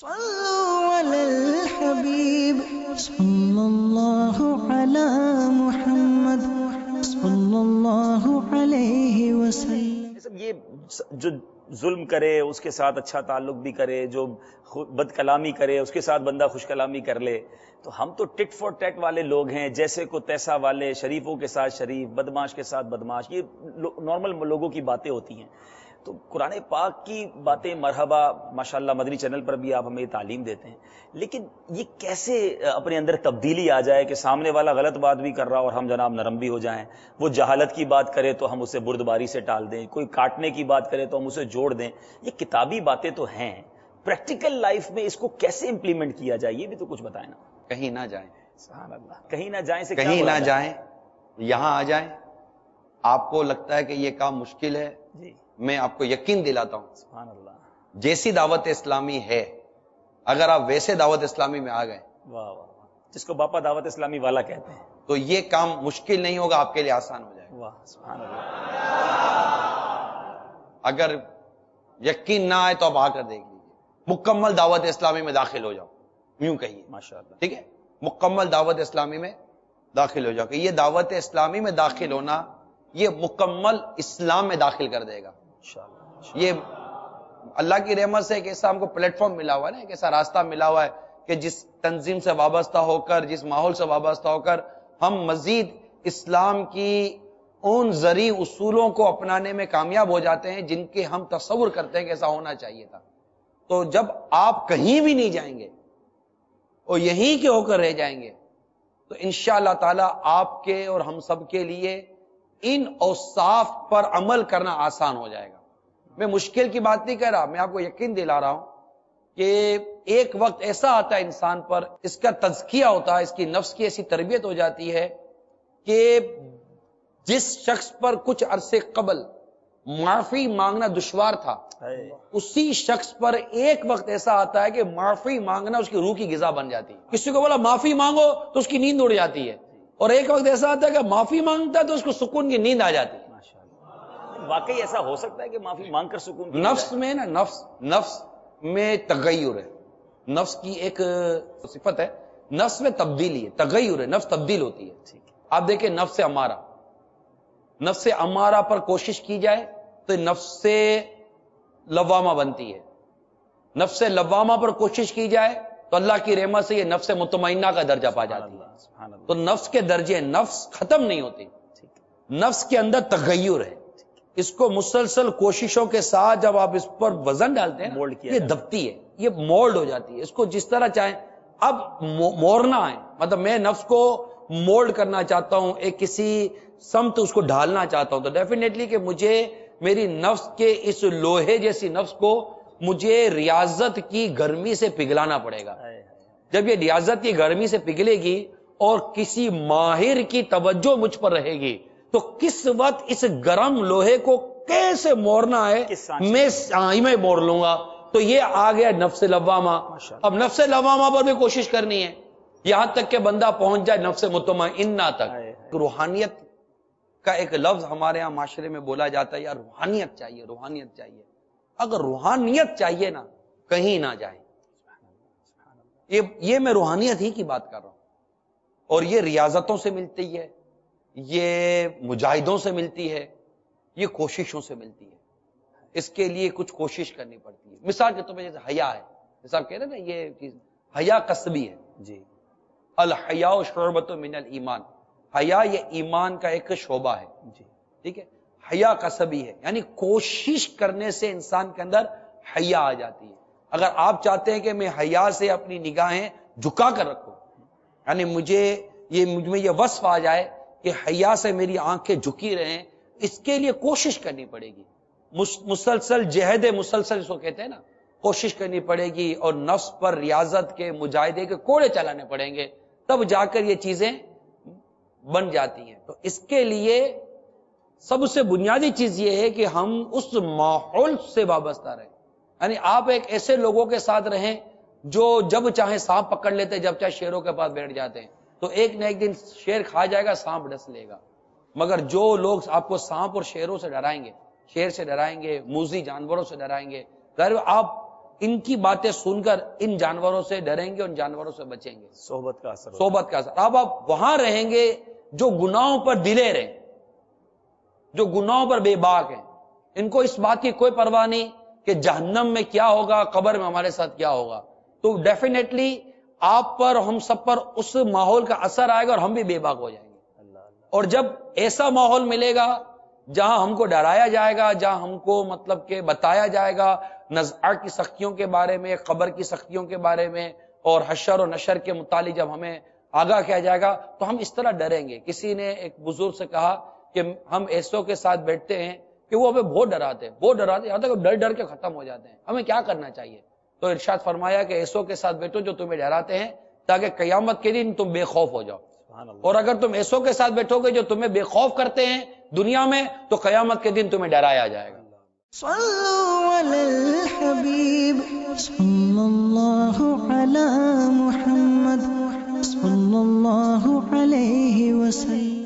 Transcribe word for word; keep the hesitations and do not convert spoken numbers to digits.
صلوا علی الحبیب صلی اللہ علی محمد صلی اللہ علیہ وسلم. یہ جو ظلم کرے اس کے ساتھ اچھا تعلق بھی کرے، جو بد کلامی کرے اس کے ساتھ بندہ خوش کلامی کر لے. تو ہم تو ٹٹ فور ٹیٹ والے لوگ ہیں، جیسے کو تیسا والے، شریفوں کے ساتھ شریف، بدماش کے ساتھ بدماش. یہ نارمل لوگوں کی باتیں ہوتی ہیں. تو قرآن پاک کی باتیں مرحبا، ماشاءاللہ مدنی چینل پر بھی آپ ہمیں تعلیم دیتے ہیں، لیکن یہ کیسے اپنے اندر تبدیلی آ جائے کہ سامنے والا غلط بات بھی کر رہا اور ہم جناب نرم بھی ہو جائیں. وہ جہالت کی بات کرے تو ہم اسے بردباری سے ٹال دیں، کوئی کاٹنے کی بات کرے تو ہم اسے جوڑ دیں. یہ کتابی باتیں تو ہیں، پریکٹیکل لائف میں اس کو کیسے امپلیمنٹ کیا جائے یہ بھی تو کچھ بتائیں نا. کہیں نہ جائیں. سبحان اللہ. کہیں نہ جائیں سے کہیں نہ جائیں، یہاں آ جائیں. آپ کو لگتا ہے کہ یہ کام مشکل ہے، جی میں آپ کو یقین دلاتا ہوں سبحان اللہ. جیسی دعوت اسلامی ہے، اگر آپ ویسے دعوت اسلامی میں آ گئے، واہ واہ واہ، جس کو باپا دعوت اسلامی والا کہتے ہیں، تو یہ کام مشکل نہیں ہوگا، آپ کے لیے آسان ہو جائے گا. واہ سبحان اللہ. اگر یقین نہ آئے تو آپ آ کر دیکھ لیجیے. مکمل دعوت اسلامی میں داخل ہو جاؤ، یوں کہیے ماشاءاللہ. ٹھیک ہے، مکمل دعوت اسلامی میں داخل ہو جاؤ کہ یہ دعوت اسلامی میں داخل ہونا یہ مکمل اسلام میں داخل کر دے گا انشاءاللہ. یہ اللہ کی رحمت سے ایک ایسا ہم کو پلیٹ فارم ملا ہوا ہے نا، ایک ایسا راستہ ملا ہوا ہے کہ جس تنظیم سے وابستہ ہو کر، جس ماحول سے وابستہ ہو کر ہم مزید اسلام کی ان زرعی اصولوں کو اپنانے میں کامیاب ہو جاتے ہیں جن کے ہم تصور کرتے ہیں کہ ایسا ہونا چاہیے تھا. تو جب آپ کہیں بھی نہیں جائیں گے اور یہیں کے ہو کر رہ جائیں گے تو انشاءاللہ تعالی آپ کے اور ہم سب کے لیے ان اوصاف پر عمل کرنا آسان ہو جائے گا. میں مشکل کی بات نہیں کہہ رہا، میں آپ کو یقین دلا رہا ہوں کہ ایک وقت ایسا آتا ہے انسان پر، اس کا تزکیہ ہوتا ہے، اس کی نفس کی ایسی تربیت ہو جاتی ہے کہ جس شخص پر کچھ عرصے قبل معافی مانگنا دشوار تھا، اسی شخص پر ایک وقت ایسا آتا ہے کہ معافی مانگنا اس کی روح کی غذا بن جاتی ہے. کسی کو بولا معافی مانگو تو اس کی نیند اڑ جاتی ہے، اور ایک وقت ایسا آتا ہے کہ معافی مانگتا ہے تو اس کو سکون کی نیند آ جاتی ہے. واقعی ایسا ہو سکتا ہے کہ معافی مانگ کر سکون کی نفس میں نا، نفس نفس میں تغیر ہے، نفس کی ایک صفت ہے، نفس میں تبدیلی ہے، تغیر ہے، نفس تبدیل ہوتی ہے. آپ دیکھیں نفس امارہ، نفس امارہ پر کوشش کی جائے تو نفس لوامہ بنتی ہے. نفس لوامہ پر کوشش کی جائے تو اللہ کی رحمت سے یہ نفس مطمئنہ کا درجہ پا جاتی ہے. تو نفس کے درجے، نفس ختم نہیں ہوتی، نفس کے اندر تغیر ہے. اس کو مسلسل کوششوں کے ساتھ جب آپ اس پر وزن ڈالتے ہیں یہ دبتی ہے، یہ مولڈ ہو جاتی ہے. اس کو جس طرح چاہیں اب مورنا ہے، مطلب میں نفس کو مولڈ کرنا چاہتا ہوں، ایک کسی سمت اس کو ڈھالنا چاہتا ہوں، تو ڈیفینیٹلی کہ مجھے میری نفس کے اس لوہے جیسی نفس کو مجھے ریاضت کی گرمی سے پگھلانا پڑے گا. جب یہ ریاضت کی گرمی سے پگھلے گی اور کسی ماہر کی توجہ مجھ پر رہے گی تو کس وقت اس گرم لوہے کو کیسے مورنا ہے میں سائیں میں مور لوں گا. تو یہ آ گیا نفس لوامہ. اب نفس لوامہ پر بھی کوشش کرنی ہے یہاں تک کہ بندہ پہنچ جائے نفس مطمئنہ تک. روحانیت کا ایک لفظ ہمارے ہاں معاشرے میں بولا جاتا ہے، یار روحانیت چاہیے، روحانیت چاہیے. اگر روحانیت چاہیے نا، کہیں نہ جائیں. یہ یہ میں روحانیت ہی کی بات کر رہا ہوں، اور یہ ریاضتوں سے ملتی ہے، یہ مجاہدوں سے ملتی ہے، یہ کوششوں سے ملتی ہے. اس کے لیے کچھ کوشش کرنی پڑتی ہے. مثال کے طور پہ جیسے حیا ہے، جیسے آپ کہہ رہے ہیں نا یہ چیز حیا قصبی ہے. جی، الحیاء شعبۃ من الایمان، حیا یہ ایمان کا ایک شعبہ ہے. جی ٹھیک ہے. حیا قصبی ہے، یعنی کوشش کرنے سے انسان کے اندر حیا آ جاتی ہے. اگر آپ چاہتے ہیں کہ میں حیا سے اپنی نگاہیں جھکا کر رکھوں، یعنی مجھے یہ مجھ میں یہ وصف آ جائے کہ حیا سے میری آنکھیں جھکی رہیں، اس کے لیے کوشش کرنی پڑے گی. مسلسل جہد مسلسل اس کو کہتے ہیں نا، کوشش کرنی پڑے گی اور نفس پر ریاضت کے مجاہدے کے کوڑے چلانے پڑیں گے، تب جا کر یہ چیزیں بن جاتی ہیں. تو اس کے لیے سب سے بنیادی چیز یہ ہے کہ ہم اس ماحول سے وابستہ رہیں. یعنی آپ ایک ایسے لوگوں کے ساتھ رہیں جو جب چاہے سانپ پکڑ لیتے، جب چاہے شیروں کے پاس بیٹھ جاتے ہیں. تو ایک نہ ایک دن شیر کھا جائے گا، سانپ ڈس لے گا. مگر جو لوگ آپ کو سانپ اور شیروں سے ڈرائیں گے، شیر سے ڈرائیں گے، موذی جانوروں سے ڈرائیں گے، ظاہر آپ ان کی باتیں سن کر ان جانوروں سے ڈریں گے، ان جانوروں سے بچیں گے. صحبت کا اثر. صحبت کا اثر. اب آپ وہاں رہیں گے جو گناہوں پر دلیر ہیں، جو گناہوں پر بے باک ہیں، ان کو اس بات کی کوئی پرواہ نہیں کہ جہنم میں کیا ہوگا، قبر میں ہمارے ساتھ کیا ہوگا. تو ڈیفینیٹلی آپ پر، ہم سب پر اس ماحول کا اثر آئے گا اور ہم بھی بے باک ہو جائیں گے. اور جب ایسا ماحول ملے گا جہاں ہم کو ڈرایا جائے گا، جہاں ہم کو مطلب کہ بتایا جائے گا نزع کی سختیوں کے بارے میں، قبر کی سختیوں کے بارے میں، اور حشر و نشر کے متعلق جب ہمیں آگاہ کیا جائے گا تو ہم اس طرح ڈریں گے. کسی نے ایک بزرگ سے کہا کہ ہم ایسوں کے ساتھ بیٹھتے ہیں کہ وہ ہمیں بہت ڈراتے ہیں، بہت ڈراتے ہیں، یہاں تک ڈر ڈر کے ختم ہو جاتے ہیں. ہمیں کیا کرنا چاہیے؟ تو ارشاد فرمایا کہ ایسوں کے ساتھ بیٹھو جو تمہیں ڈراتے ہیں، تاکہ قیامت کے دن تم بے خوف ہو جاؤ. اور اگر تم ایسوں کے ساتھ بیٹھو گے جو تمہیں بے خوف کرتے ہیں دنیا میں، تو قیامت کے دن تمہیں ڈرایا جائے گا. صلوا علی الحبیب صلی اللہ علی محمد صلی اللہ علیہ وسلم.